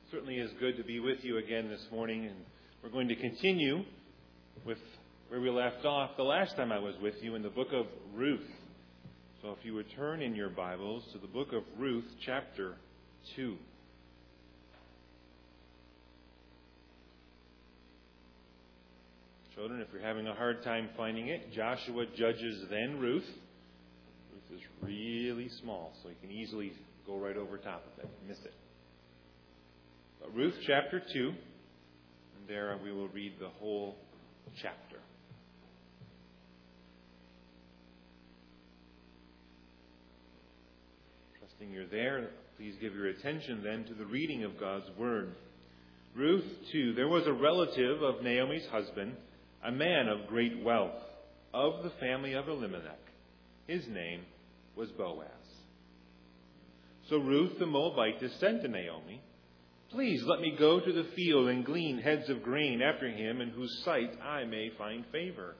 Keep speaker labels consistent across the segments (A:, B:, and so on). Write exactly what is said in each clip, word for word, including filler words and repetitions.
A: Certainly is good to be with you again this morning, and we're going to continue with where we left off the last time I was with you in the book of Ruth. So if you would turn in your Bibles to the book of Ruth, chapter two. Children, if you're having a hard time finding it, Joshua, Judges, then Ruth. Ruth is really small, so you can easily go right over top of it and miss it. But Ruth chapter two, and there we will read the whole chapter. Trusting you're there, please give your attention then to the reading of God's Word. Ruth two, there was a relative of Naomi's husband, a man of great wealth, of the family of Elimelech. His name was Boaz. So Ruth the Moabitess said to Naomi, "Please let me go to the field and glean heads of grain after him, in whose sight I may find favor."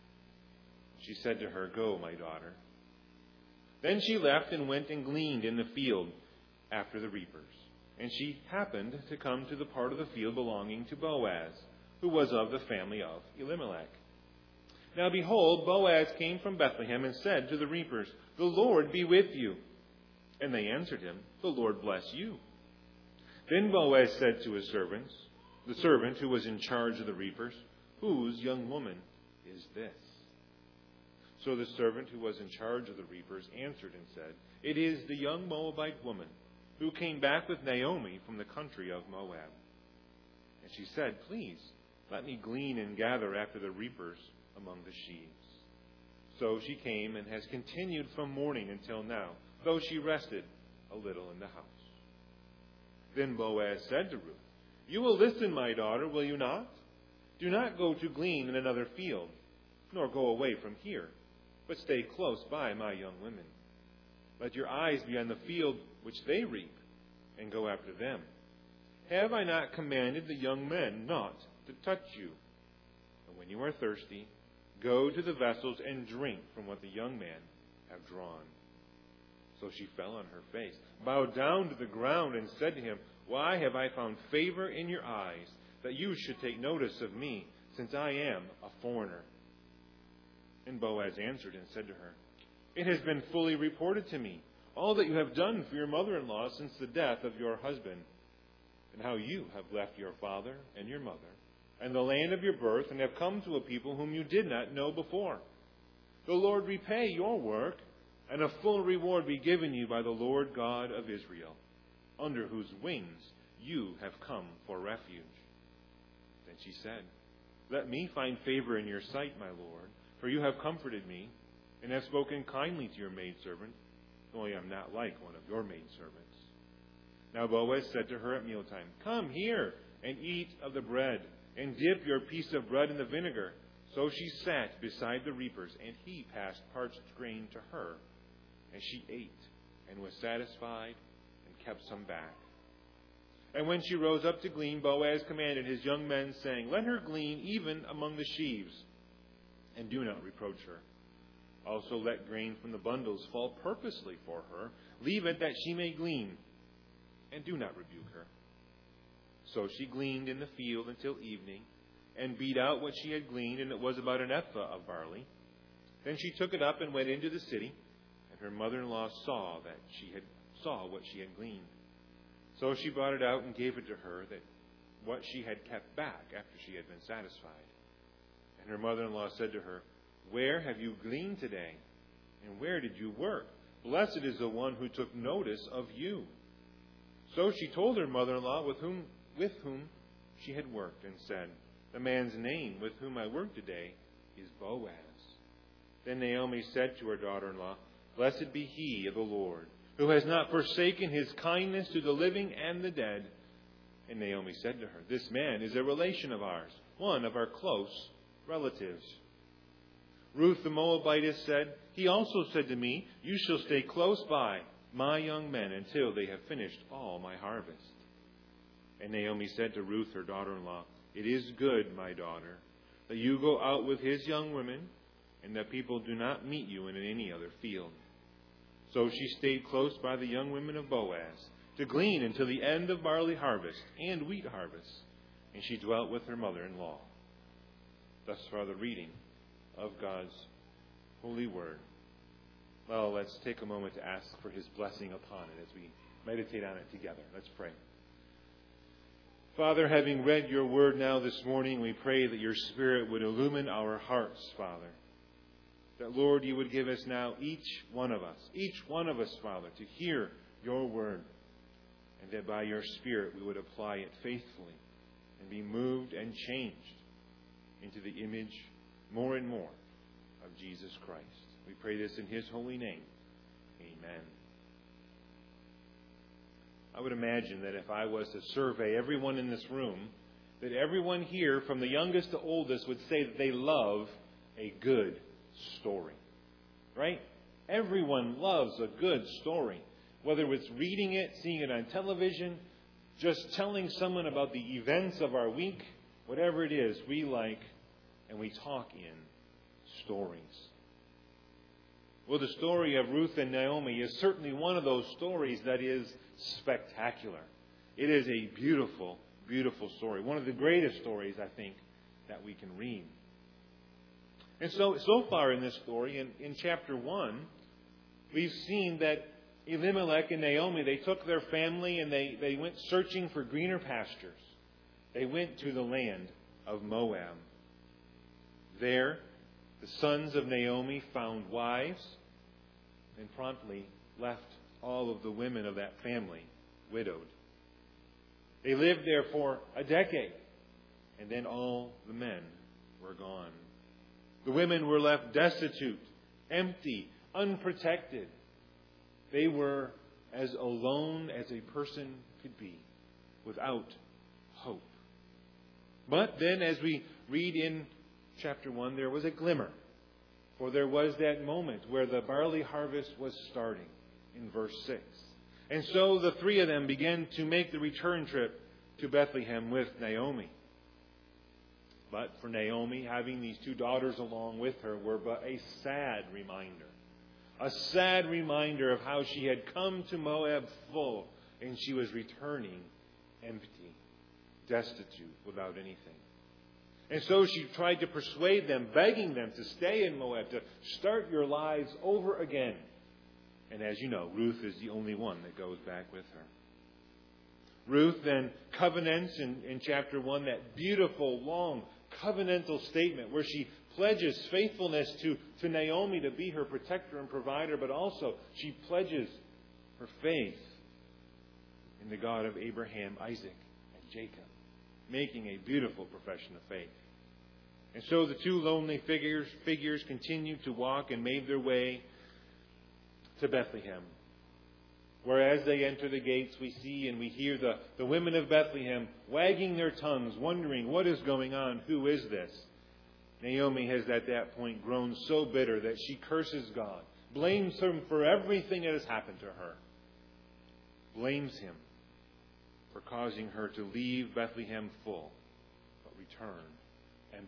A: She said to her, "Go, my daughter." Then she left and went and gleaned in the field after the reapers. And she happened to come to the part of the field belonging to Boaz, who was of the family of Elimelech. Now behold, Boaz came from Bethlehem and said to the reapers, "The Lord be with you." And they answered him, "The Lord bless you." Then Boaz said to his servants, the servant who was in charge of the reapers, "Whose young woman is this?" So the servant who was in charge of the reapers answered and said, "It is the young Moabite woman who came back with Naomi from the country of Moab." And she said, "Please, let me glean and gather after the reapers among the sheaves." So she came and has continued from morning until now, though she rested a little in the house. Then Boaz said to Ruth, "You will listen, my daughter, will you not? Do not go to glean in another field, nor go away from here, but stay close by my young women. Let your eyes be on the field which they reap, and go after them. Have I not commanded the young men not to touch you? And when you are thirsty, go to the vessels and drink from what the young men have drawn." So she fell on her face, bowed down to the ground, and said to him, "Why have I found favor in your eyes, that you should take notice of me, since I am a foreigner?" And Boaz answered and said to her, "It has been fully reported to me, all that you have done for your mother-in-law since the death of your husband, and how you have left your father and your mother, and the land of your birth, and have come to a people whom you did not know before. The Lord repay your work, and a full reward be given you by the Lord God of Israel, under whose wings you have come for refuge." Then she said, "Let me find favor in your sight, my Lord, for you have comforted me, and have spoken kindly to your maidservant, though I am not like one of your maidservants." Now Boaz said to her at mealtime, "Come here and eat of the bread, and dip your piece of bread in the vinegar." So she sat beside the reapers, and he passed parched grain to her. And she ate, and was satisfied, and kept some back. And when she rose up to glean, Boaz commanded his young men, saying, "Let her glean even among the sheaves, and do not reproach her. Also let grain from the bundles fall purposely for her. Leave it that she may glean, and do not rebuke her." So she gleaned in the field until evening, and beat out what she had gleaned, and it was about an ephah of barley. Then she took it up and went into the city, and her mother-in-law saw that she had saw what she had gleaned. So she brought it out and gave it to her, that what she had kept back after she had been satisfied. And her mother-in-law said to her, "Where have you gleaned today? And where did you work? Blessed is the one who took notice of you." So she told her mother-in-law with whom with whom she had worked, and said, "The man's name with whom I work today is Boaz." Then Naomi said to her daughter-in-law, "Blessed be he of the Lord, who has not forsaken his kindness to the living and the dead." And Naomi said to her, "This man is a relation of ours, one of our close relatives." Ruth the Moabitess said, "He also said to me, 'You shall stay close by my young men until they have finished all my harvest.'" And Naomi said to Ruth, her daughter-in-law, "It is good, my daughter, that you go out with his young women, and that people do not meet you in any other field." So she stayed close by the young women of Boaz, to glean until the end of barley harvest and wheat harvest. And she dwelt with her mother-in-law. Thus far the reading of God's holy word. Well, let's take a moment to ask for His blessing upon it as we meditate on it together. Let's pray. Father, having read your word now this morning, we pray that your Spirit would illumine our hearts, Father. That, Lord, you would give us now, each one of us, each one of us, Father, to hear your word. And that by your Spirit we would apply it faithfully and be moved and changed into the image more and more of Jesus Christ. We pray this in His holy name. Amen. I would imagine that if I was to survey everyone in this room, that everyone here, from the youngest to oldest, would say that they love a good story. Right? Everyone loves a good story. Whether it's reading it, seeing it on television, just telling someone about the events of our week, whatever it is, we like and we talk in stories. Well, the story of Ruth and Naomi is certainly one of those stories that is spectacular. It is a beautiful, beautiful story. One of the greatest stories, I think, that we can read. And so, so far in this story, in, in chapter one, we've seen that Elimelech and Naomi, they took their family and they, they went searching for greener pastures. They went to the land of Moab. There, the sons of Naomi found wives and promptly left all of the women of that family widowed. They lived there for a decade, and then all the men were gone. The women were left destitute, empty, unprotected. They were as alone as a person could be, without hope. But then, as we read in chapter one, there was a glimmer. For there was that moment where the barley harvest was starting in verse six. And so the three of them began to make the return trip to Bethlehem with Naomi. But for Naomi, having these two daughters along with her were but a sad reminder. A sad reminder of how she had come to Moab full and she was returning empty, destitute, without anything. And so she tried to persuade them, begging them to stay in Moab, to start your lives over again. And as you know, Ruth is the only one that goes back with her. Ruth then covenants in, in chapter one, that beautiful, long, covenantal statement where she pledges faithfulness to, to Naomi to be her protector and provider, but also she pledges her faith in the God of Abraham, Isaac, and Jacob, making a beautiful profession of faith. And so the two lonely figures, figures continued to walk and made their way to Bethlehem, where as they enter the gates, we see and we hear the, the women of Bethlehem wagging their tongues, wondering what is going on, who is this? Naomi has at that point grown so bitter that she curses God, blames Him for everything that has happened to her, blames Him for causing her to leave Bethlehem full, but return empty.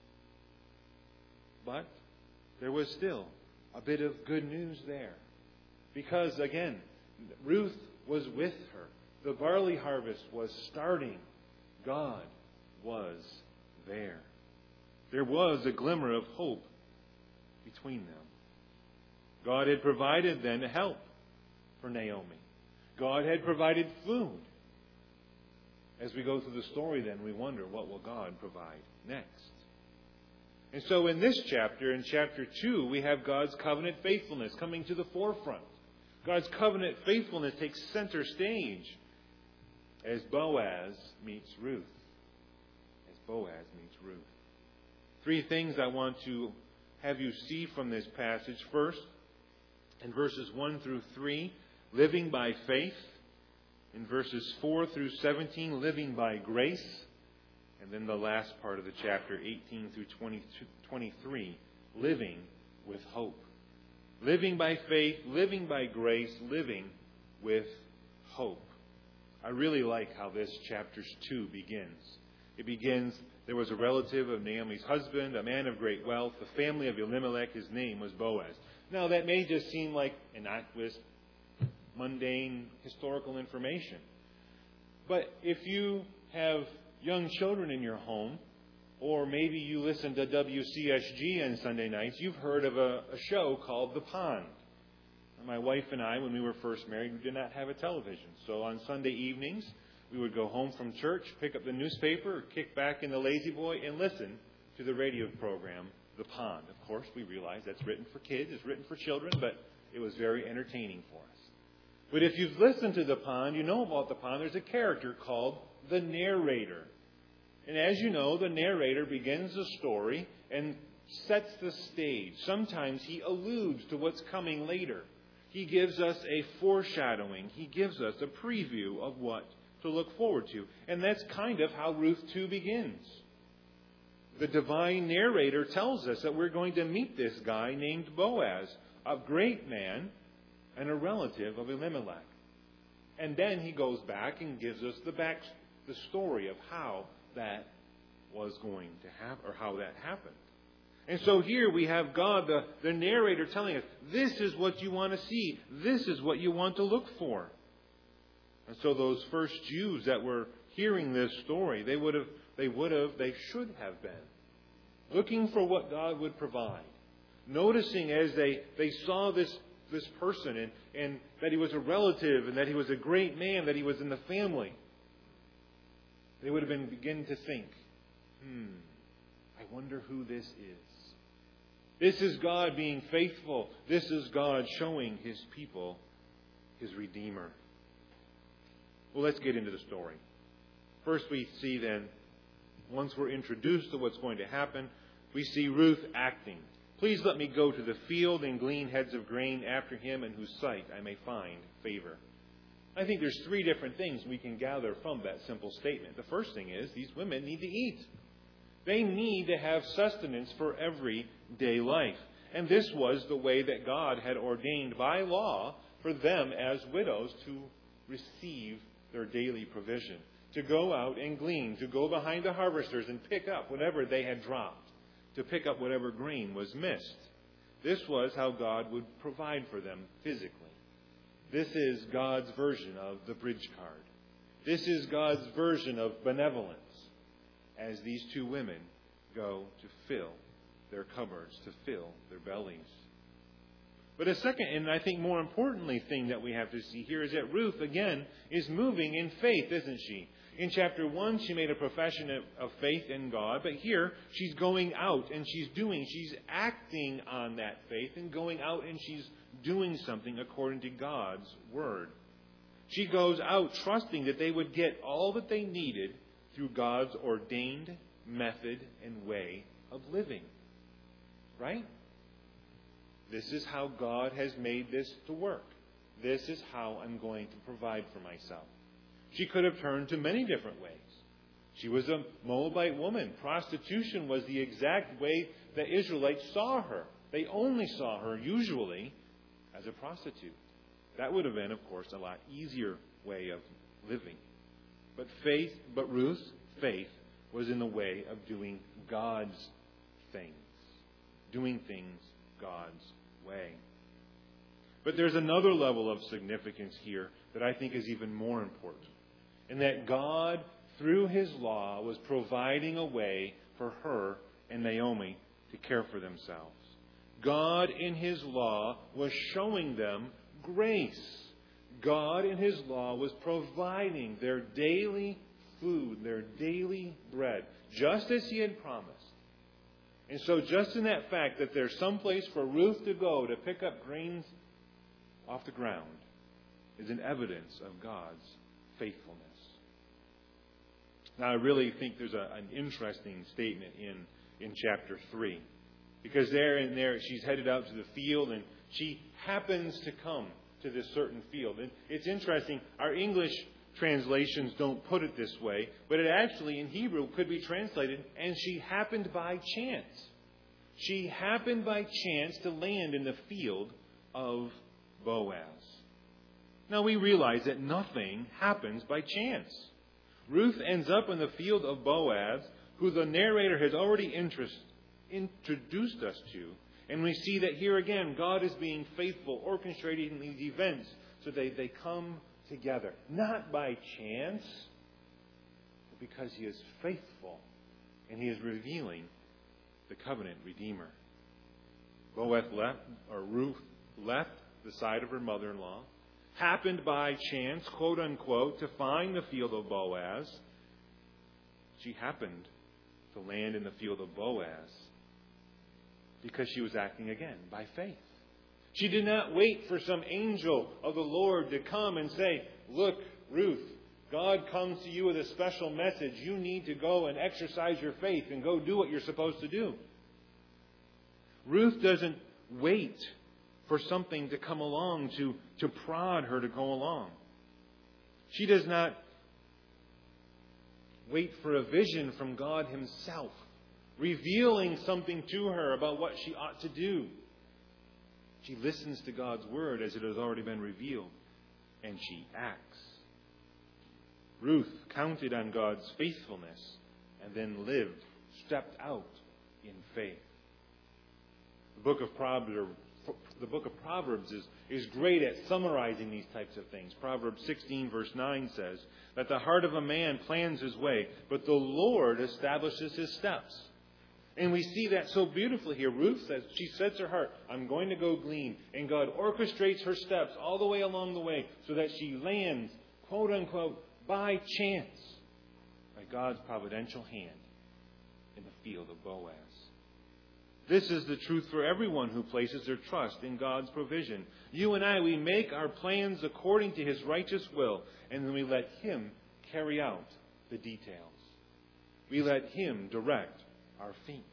A: But there was still a bit of good news there. Because, again, Ruth was with her. The barley harvest was starting. God was there. There was a glimmer of hope between them. God had provided then help for Naomi. God had provided food. As we go through the story then, we wonder, what will God provide next? And so in this chapter, in chapter two, we have God's covenant faithfulness coming to the forefront. God's covenant faithfulness takes center stage as Boaz meets Ruth. As Boaz meets Ruth. Three things I want to have you see from this passage. First, in verses one through three, living by faith. In verses four through seventeen, living by grace. And then the last part of the chapter, eighteen through twenty-three, living with hope. Living by faith, living by grace, living with hope. I really like how this chapter two begins. It begins, there was a relative of Naomi's husband, a man of great wealth, the family of Elimelech, his name was Boaz. Now that may just seem like innocuous, mundane historical information. But if you have young children in your home, or maybe you listen to W C S G on Sunday nights, you've heard of a, a show called The Pond. My wife and I, when we were first married, we did not have a television. So on Sunday evenings, we would go home from church, pick up the newspaper, or kick back in the Lazy Boy, and listen to the radio program, The Pond. Of course, we realize that's written for kids, it's written for children, but it was very entertaining for us. But if you've listened to The Pond, you know about The Pond, there's a character called the narrator. And as you know, the narrator begins the story and sets the stage. Sometimes he alludes to what's coming later. He gives us a foreshadowing. He gives us a preview of what to look forward to. And that's kind of how Ruth two begins. The divine narrator tells us that we're going to meet this guy named Boaz, a great man and a relative of Elimelech. And then he goes back and gives us the back, the story of how that was going to happen, or how that happened. And so here we have God, the, the narrator, telling us, this is what you want to see. This is what you want to look for. And so those first Jews that were hearing this story, they would have, they would have, they should have been looking for what God would provide. Noticing as they, they saw this, this person and, and that he was a relative and that he was a great man, that he was in the family, they would have been beginning to think, hmm, I wonder who this is. This is God being faithful. This is God showing His people His Redeemer. Well, let's get into the story. First we see then, once we're introduced to what's going to happen, we see Ruth acting. Please let me go to the field and glean heads of grain after him in whose sight I may find favor. I think there's three different things we can gather from that simple statement. The first thing is these women need to eat. They need to have sustenance for everyday life. And this was the way that God had ordained by law for them as widows to receive their daily provision. To go out and glean, to go behind the harvesters and pick up whatever they had dropped, to pick up whatever grain was missed. This was how God would provide for them physically. This is God's version of the bridge card. This is God's version of benevolence as these two women go to fill their cupboards, to fill their bellies. But a second, and I think more importantly, thing that we have to see here is that Ruth, again, is moving in faith, isn't she? In chapter one, she made a profession of faith in God, but here she's going out and she's doing, she's acting on that faith and going out and she's doing something according to God's word. She goes out trusting that they would get all that they needed through God's ordained method and way of living. Right? This is how God has made this to work. This is how I'm going to provide for myself. She could have turned to many different ways. She was a Moabite woman. Prostitution was the exact way the Israelites saw her. They only saw her, usually, as a prostitute. That would have been, of course, a lot easier way of living. But faith, but Ruth's faith was in the way of doing God's things. Doing things God's way. But there's another level of significance here that I think is even more important. And that God, through His law, was providing a way for her and Naomi to care for themselves. God, in His law, was showing them grace. God, in His law, was providing their daily food, their daily bread, just as He had promised. And so just in that fact that there's some place for Ruth to go to pick up grains off the ground is an evidence of God's faithfulness. Now, I really think there's a, an interesting statement in, in chapter three. Because there and there, she's headed out to the field, and she happens to come to this certain field. And it's interesting, our English translations don't put it this way, but it actually, in Hebrew, could be translated, and she happened by chance. She happened by chance to land in the field of Boaz. Now, we realize that nothing happens by chance. Ruth ends up in the field of Boaz, who the narrator has already interest, introduced us to. And we see that here again, God is being faithful, orchestrating these events So they, they come together, not by chance, but because He is faithful and He is revealing the covenant Redeemer. Boaz left, or Ruth left the side of her mother-in-law, happened by chance, quote unquote, to find the field of Boaz. She happened to land in the field of Boaz because she was acting again by faith. She did not wait for some angel of the Lord to come and say, look, Ruth, God comes to you with a special message. You need to go and exercise your faith and go do what you're supposed to do. Ruth doesn't wait for something to come along to, to prod her to go along. She does not wait for a vision from God Himself, revealing something to her about what she ought to do. She listens to God's Word as it has already been revealed, and she acts. Ruth counted on God's faithfulness and then lived, stepped out in faith. The book of Proverbs, the book of Proverbs is, is great at summarizing these types of things. Proverbs sixteen verse nine says that the heart of a man plans his way, but the Lord establishes his steps. And we see that so beautifully here. Ruth says, she sets her heart, I'm going to go glean. And God orchestrates her steps all the way along the way so that she lands, quote unquote, by chance, by God's providential hand in the field of Boaz. This is the truth for everyone who places their trust in God's provision. You and I, we make our plans according to His righteous will, and then we let Him carry out the details. We let Him direct our feet.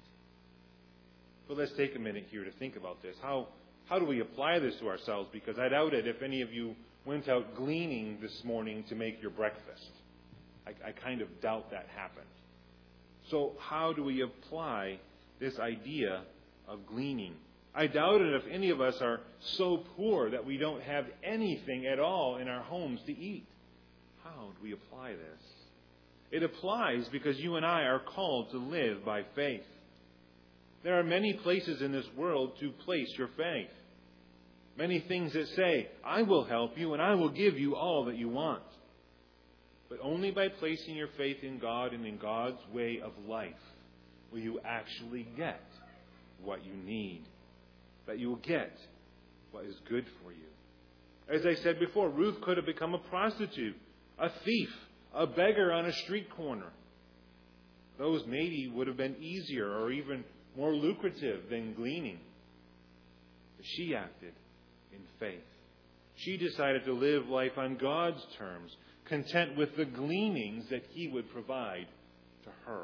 A: But let's take a minute here to think about this. How, how do we apply this to ourselves? Because I doubt it if any of you went out gleaning this morning to make your breakfast. I, I kind of doubt that happened. So how do we apply this idea of gleaning? I doubt it if any of us are so poor that we don't have anything at all in our homes to eat. How do we apply this? It applies because you and I are called to live by faith. There are many places in this world to place your faith. Many things that say, I will help you and I will give you all that you want. But only by placing your faith in God and in God's way of life will you actually get what you need. That you will get what is good for you. As I said before, Ruth could have become a prostitute, a thief, a beggar on a street corner. Those maybe would have been easier or even more lucrative than gleaning. But she acted in faith. She decided to live life on God's terms, content with the gleanings that He would provide to her.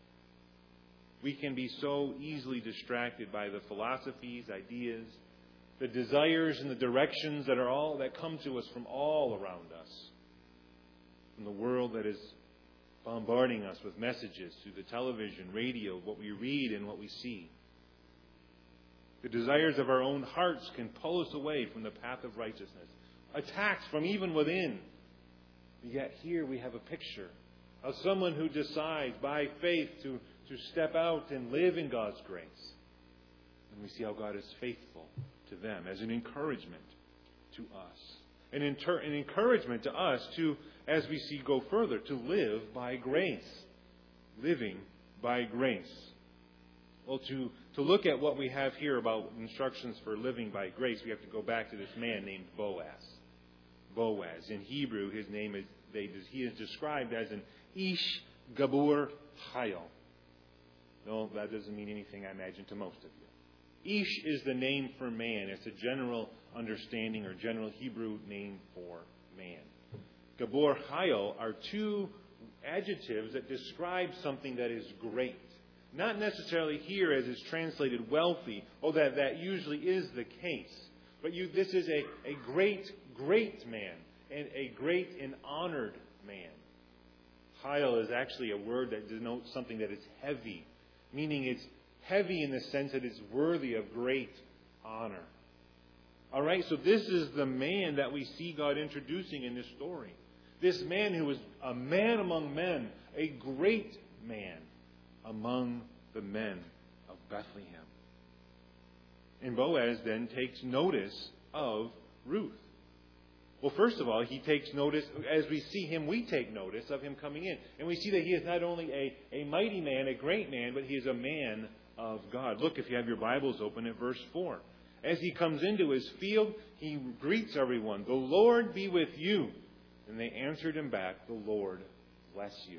A: We can be so easily distracted by the philosophies, ideas, the desires and the directions that are all that come to us from all around us. From the world that is bombarding us with messages through the television, radio, what we read and what we see. The desires of our own hearts can pull us away from the path of righteousness. Attacks from even within. Yet here we have a picture of someone who decides by faith to, to step out and live in God's grace. And we see how God is faithful to them as an encouragement to us. An, inter- an encouragement to us to, as we see go further, to live by grace. Living by grace. Well, to, to look at what we have here about instructions for living by grace, we have to go back to this man named Boaz. Boaz. In Hebrew, his name is, they, he is described as an Ish Gabur Chayil. No, that doesn't mean anything, I imagine, to most of you. Ish is the name for man. It's a general understanding or general Hebrew name for man. Gabur Chayil are two adjectives that describe something that is great. Not necessarily here as is translated wealthy, oh, that, that usually is the case. But you, this is a, a great, great man, and a great and honored man. Chayil is actually a word that denotes something that is heavy, meaning it's heavy in the sense that it's worthy of great honor. All right, so this is the man that we see God introducing in this story. This man who was a man among men, a great man among the men of Bethlehem. And Boaz then takes notice of Ruth. Well, first of all, he takes notice. As we see him, we take notice of him coming in. And we see that he is not only a, a mighty man, a great man, but he is a man of God. Look, if you have your Bibles open at verse four. As he comes into his field, he greets everyone. The Lord be with you. And they answered him back, the Lord bless you.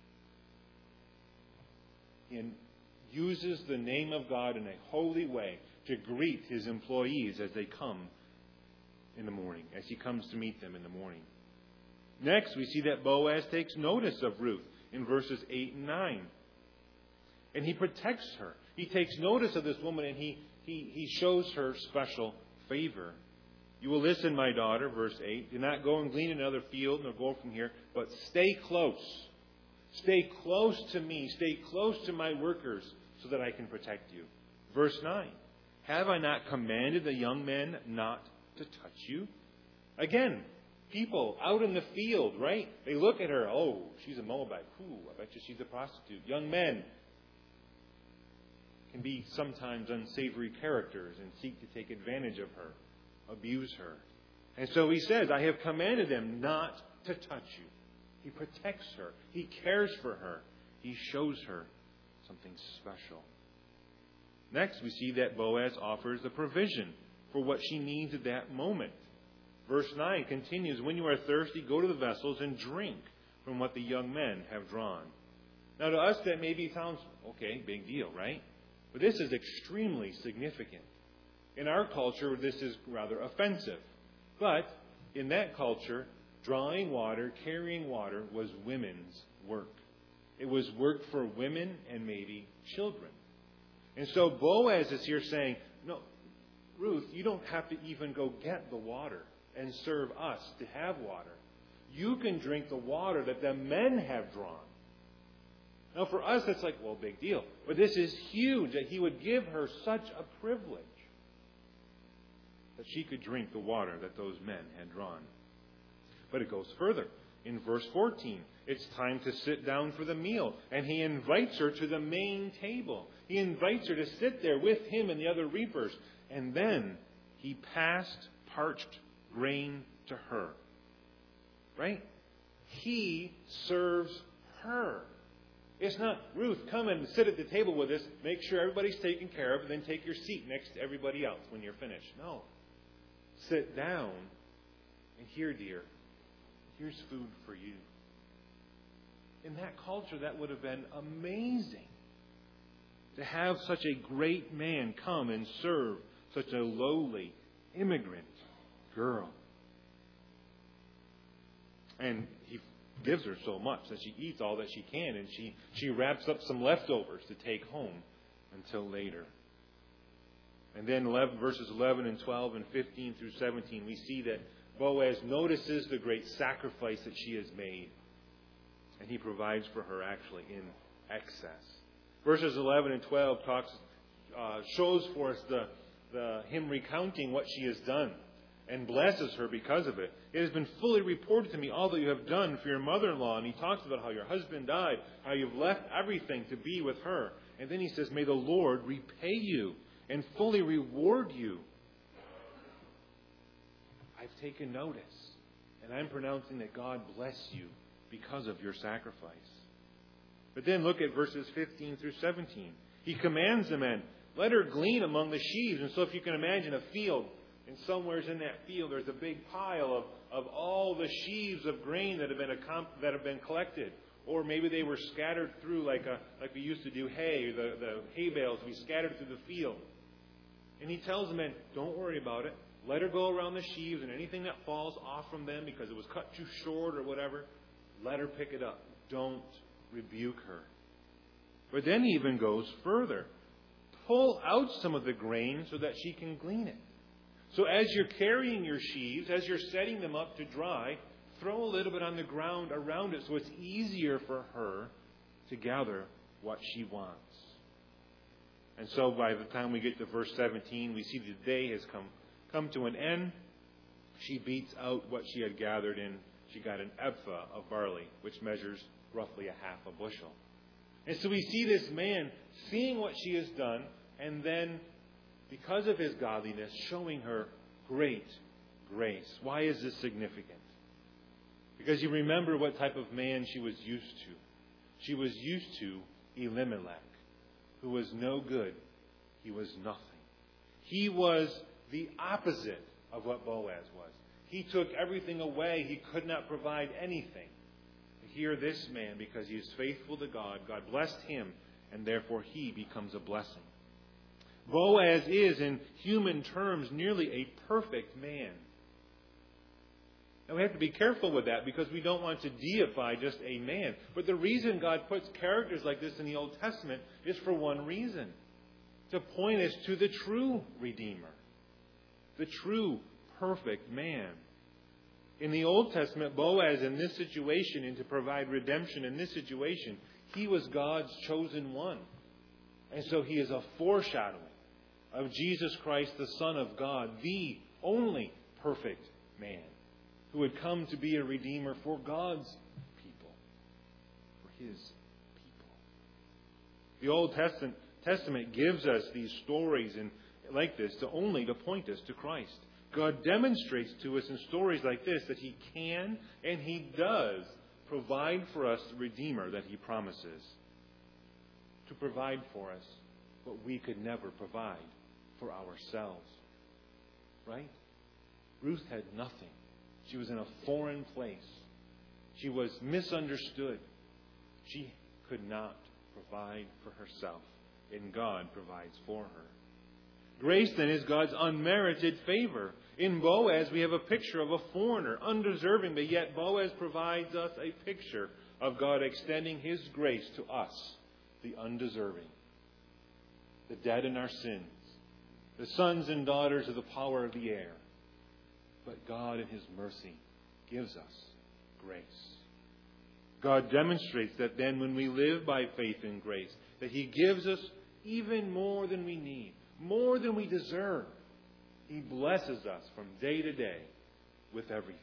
A: He uses the name of God in a holy way to greet his employees as they come in the morning, as he comes to meet them in the morning. Next, we see that Boaz takes notice of Ruth in verses eight and nine. And he protects her. He takes notice of this woman and he, he, he shows her special favor. You will listen, my daughter, verse eight. Do not go and glean in another field, nor go from here, but stay close. Stay close to me. Stay close to my workers so that I can protect you. Verse nine. Have I not commanded the young men not to touch you? Again, people out in the field, right? They look at her. Oh, she's a Moabite. Ooh, I bet you she's a prostitute. Young men can be sometimes unsavory characters and seek to take advantage of her, abuse her. And so he says, I have commanded them not to touch you. He protects her. He cares for her. He shows her something special. Next, we see that Boaz offers a provision for what she needs at that moment. Verse nine continues, when you are thirsty, go to the vessels and drink from what the young men have drawn. Now to us that maybe sounds, okay, big deal, right? But this is extremely significant. In our culture, this is rather offensive. But in that culture, drawing water, carrying water was women's work. It was work for women and maybe children. And so Boaz is here saying, no, Ruth, you don't have to even go get the water and serve us to have water. You can drink the water that the men have drawn. Now for us, it's like, well, big deal. But this is huge that he would give her such a privilege that she could drink the water that those men had drawn. But it goes further. In verse fourteen, it's time to sit down for the meal. And he invites her to the main table. He invites her to sit there with him and the other reapers. And then he passed parched grain to her. Right? He serves her. It's not, Ruth, come and sit at the table with us, make sure everybody's taken care of, and then take your seat next to everybody else when you're finished. No. Sit down, and here, dear, here's food for you. In that culture, that would have been amazing. To have such a great man come and serve such a lowly immigrant girl. And he gives her so much that she eats all that she can, and she, she wraps up some leftovers to take home until later. And then eleven, verses eleven and twelve and fifteen through seventeen, we see that Boaz notices the great sacrifice that she has made. And he provides for her actually in excess. Verses eleven and twelve talks, uh, shows for us the, the him recounting what she has done and blesses her because of it. It has been fully reported to me all that you have done for your mother-in-law. And he talks about how your husband died, how you've left everything to be with her. And then he says, may the Lord repay you and fully reward you. I've taken notice, and I'm pronouncing that God bless you because of your sacrifice. But then look at verses fifteen through seventeen. He commands the men, let her glean among the sheaves. And so if you can imagine a field, and somewhere in that field there's a big pile of, of all the sheaves of grain that have been that have been collected. Or maybe they were scattered through like a like we used to do hay, the, the hay bales we scattered through the field. And he tells the men, don't worry about it. Let her go around the sheaves, and anything that falls off from them because it was cut too short or whatever, let her pick it up. Don't rebuke her. But then he even goes further. Pull out some of the grain so that she can glean it. So as you're carrying your sheaves, as you're setting them up to dry, throw a little bit on the ground around it so it's easier for her to gather what she wants. And so by the time we get to verse seventeen, we see the day has come come to an end. She beats out what she had gathered in. She got an ephah of barley, which measures roughly a half a bushel. And so we see this man seeing what she has done, and then, because of his godliness, showing her great grace. Why is this significant? Because you remember what type of man she was used to. She was used to Elimelech, who was no good. He was nothing. He was the opposite of what Boaz was. He took everything away. He could not provide anything. Here this man, because he is faithful to God, God blessed him, and therefore he becomes a blessing. Boaz is, in human terms, nearly a perfect man. Now we have to be careful with that because we don't want to deify just a man. But the reason God puts characters like this in the Old Testament is for one reason. To point us to the true Redeemer. The true perfect man. In the Old Testament, Boaz in this situation, and to provide redemption in this situation, he was God's chosen one. And so he is a foreshadowing of Jesus Christ, the Son of God, the only perfect man, who would come to be a Redeemer for God's people, for His people. The Old Testament, Testament gives us these stories and like this to only to point us to Christ. God demonstrates to us in stories like this that He can and He does provide for us the Redeemer that He promises. To provide for us what we could never provide for ourselves. Right? Ruth had nothing. She was in a foreign place. She was misunderstood. She could not provide for herself. And God provides for her. Grace, then, is God's unmerited favor. In Boaz, we have a picture of a foreigner, undeserving, but yet Boaz provides us a picture of God extending His grace to us, the undeserving, the dead in our sins, the sons and daughters of the power of the air. But God, in His mercy, gives us grace. God demonstrates that then when we live by faith in grace, that He gives us even more than we need, more than we deserve. He blesses us from day to day with everything.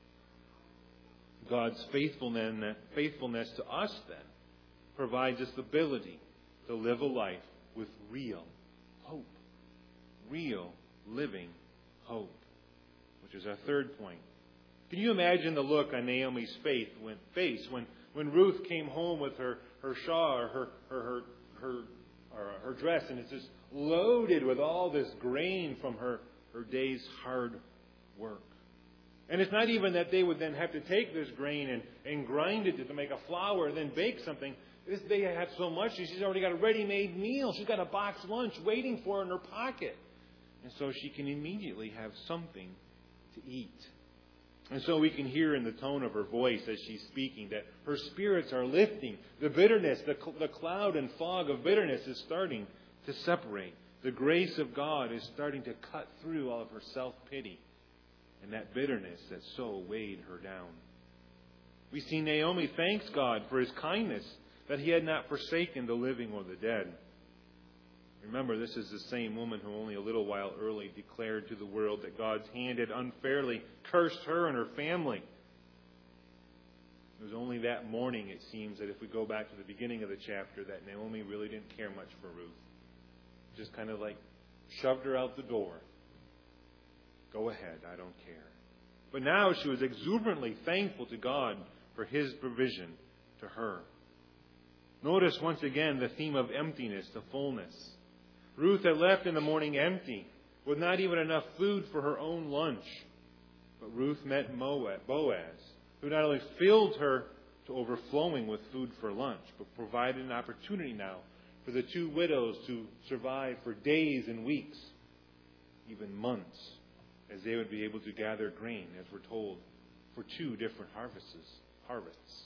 A: God's faithfulness, faithfulness to us, then, provides us the ability to live a life with real hope. Real living hope. Which is our third point. Can you imagine the look on Naomi's face when, face when, when Ruth came home with her, her shawl or her, her, her, her, or her dress, and it's just loaded with all this grain from her, her day's hard work. And it's not even that they would then have to take this grain and, and grind it to make a flour and then bake something. This, they have so much, she's already got a ready-made meal. She's got a box lunch waiting for her in her pocket. And so she can immediately have something to eat. And so we can hear in the tone of her voice as she's speaking that her spirits are lifting. The bitterness, the, the cloud and fog of bitterness is starting to separate. The grace of God is starting to cut through all of her self-pity and that bitterness that so weighed her down. We see Naomi thanks God for His kindness, that He had not forsaken the living or the dead. Remember, this is the same woman who only a little while early declared to the world that God's hand had unfairly cursed her and her family. It was only that morning, it seems, that if we go back to the beginning of the chapter, that Naomi really didn't care much for Ruth. Just kind of like shoved her out the door. Go ahead, I don't care. But now she was exuberantly thankful to God for His provision to her. Notice once again the theme of emptiness to fullness. Ruth had left in the morning empty, with not even enough food for her own lunch. But Ruth met Boaz, who not only filled her to overflowing with food for lunch, but provided an opportunity now for the two widows to survive for days and weeks, even months, as they would be able to gather grain, as we're told, for two different harvests. harvests.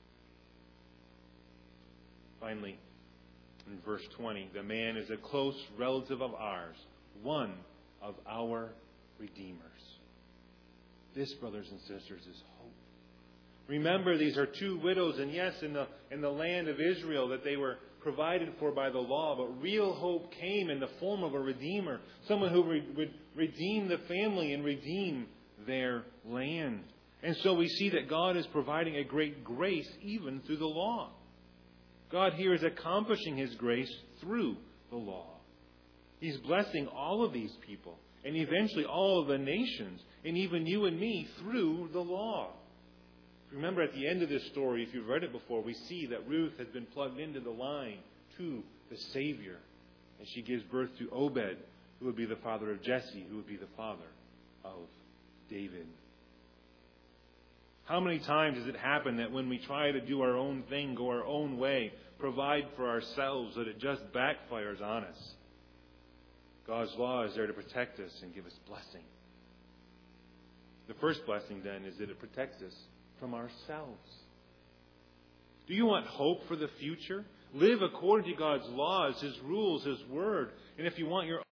A: Finally, in verse twenty, the man is a close relative of ours, one of our redeemers. This, brothers and sisters, is hope. Remember, these are two widows, and yes, in the in the land of Israel that they were provided for by the law, but real hope came in the form of a redeemer, someone who re- would redeem the family and redeem their land. And so we see that God is providing a great grace even through the law. God here is accomplishing His grace through the law. He's blessing all of these people and eventually all of the nations and even you and me through the law. Remember at the end of this story, if you've read it before, we see that Ruth has been plugged into the line to the Savior. And she gives birth to Obed, who would be the father of Jesse, who would be the father of David. How many times has it happened that when we try to do our own thing, go our own way, provide for ourselves, that it just backfires on us? God's law is there to protect us and give us blessing. The first blessing, then, is that it protects us from ourselves. Do you want hope for the future? Live according to God's laws, His rules, His word. And if you want your